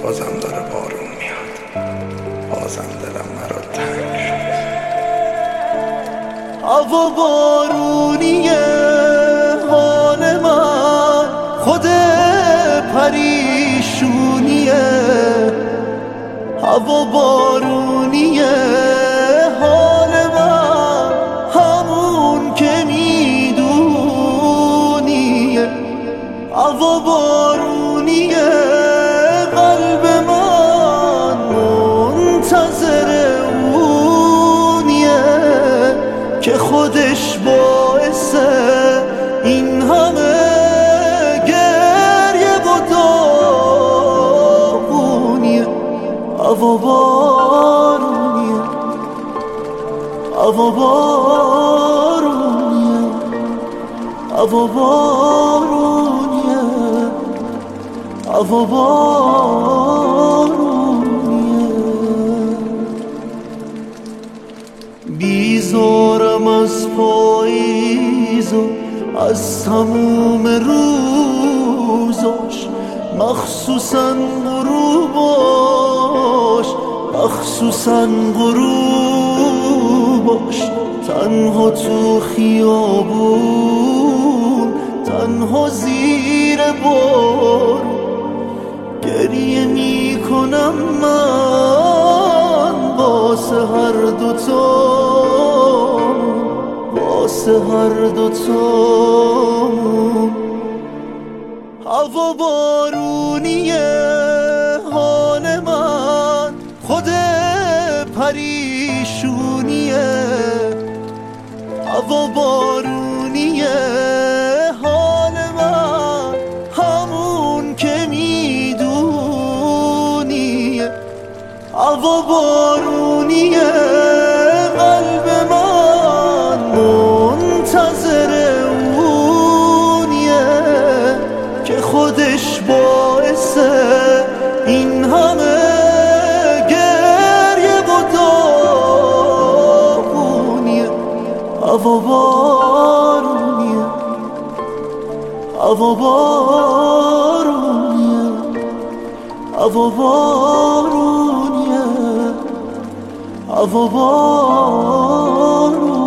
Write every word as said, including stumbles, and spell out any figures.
بازم داره بارون میاد، بازم دلم مرا تنگ شد. هوا بارونیه حال من، خود پریشونیه. هوا بارونیه حال من، همون که میدونیه. هوا بارونیه قلب من منتظر اونیه که خودش باعث این همه گریه و داغونیه. هوا بارونیه، هوا بارونیه، هوا بارونیه، هوا بارونیه. بیزارم از پاییز و از تموم روزاش، مخصوصا غروباش، مخصوصا غروباش. تنها تو خیابون، تنها زیر بارون گریه میکنم من واسه هر دوتا، واسه هر دوتا. هوا بارونیه حال من، خود پریشونیه. هوا بارونیه حال من، همون که میدونیه. هوا بارونیه قلب من منتظر اونیه که خودش باعث این همه گریه و داغونیه. هوا بارونیه، هوا بارونیه، هوا بارونیه، هوا بارونیه.